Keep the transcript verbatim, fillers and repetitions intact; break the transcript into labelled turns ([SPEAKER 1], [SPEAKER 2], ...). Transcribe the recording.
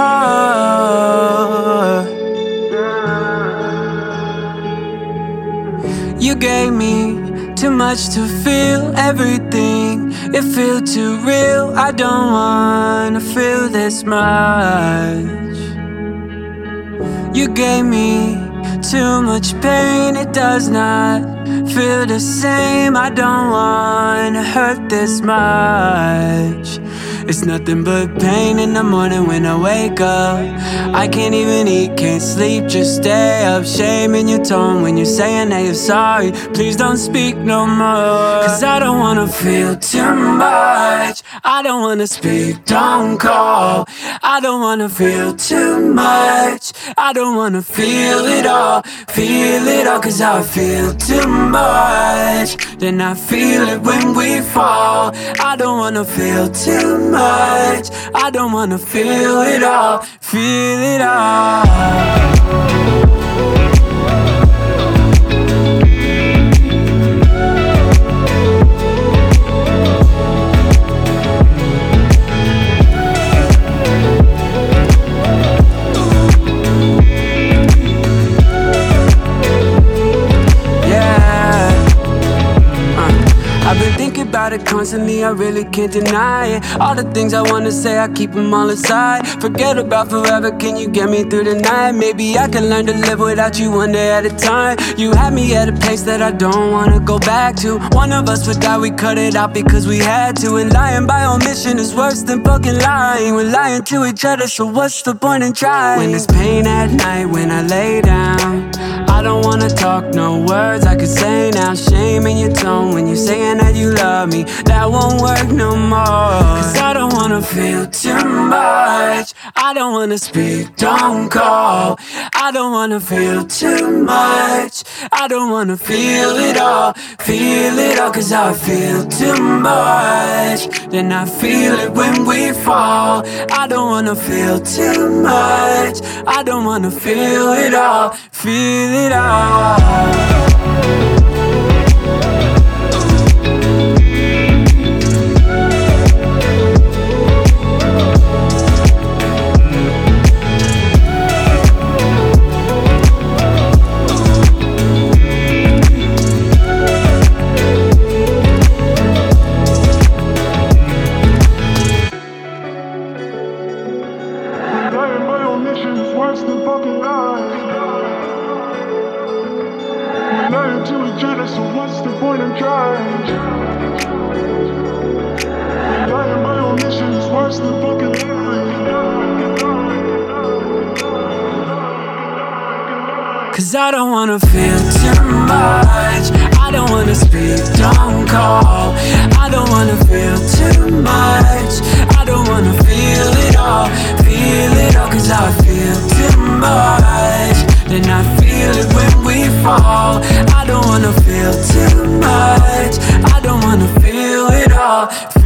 [SPEAKER 1] heart. You gave me too much to feel everything. It feels too real. I don't wanna feel this much. You gave me too much pain. It does not feel the same. I don't wanna hurt this much. It's nothing but pain in the morning when I wake up. I can't even eat, can't sleep, just stay up. Shame in your tone when you're saying that you're sorry. Please don't speak no more, cause I don't wanna feel too much. I don't wanna speak, don't call. I don't wanna feel too much. I don't wanna feel it all, feel it all. Cause I feel too much, then I feel it when we fall. I don't wanna feel too much. I don't wanna feel it all, feel it all. I've been thinking about it constantly, I really can't deny it. All the things I wanna say, I keep them all inside. Forget about forever, can you get me through the night? Maybe I can learn to live without you one day at a time. You had me at a pace that I don't wanna go back to. One of us would die, we cut it out because we had to. And lying by omission is worse than fucking lying. We're lying to each other, so what's the point in trying? When there's pain at night, when I lay down, I don't wanna talk, no words I could say now. Shame in your tone when you're saying that you love me. That won't work no more, cause I don't wanna feel too much. I don't wanna speak, don't call. I don't wanna feel too much. I don't wanna feel it all, feel it all. Cause I feel too much, then I feel it when we fall. I don't wanna feel too much. I don't wanna feel it all, feel it all.
[SPEAKER 2] Lying by omission is worse than fucking lying. We're lying to each other, so what's the point in trying? Lying by omission is worse than fucking lying.
[SPEAKER 1] Cause I don't wanna feel too much. I don't wanna speak, don't call. I don't wanna feel too much. I don't wanna feel it all, feel it all. Cause I feel too much, then I feel it when we fall. I don't wanna feel too much. I don't wanna feel it all.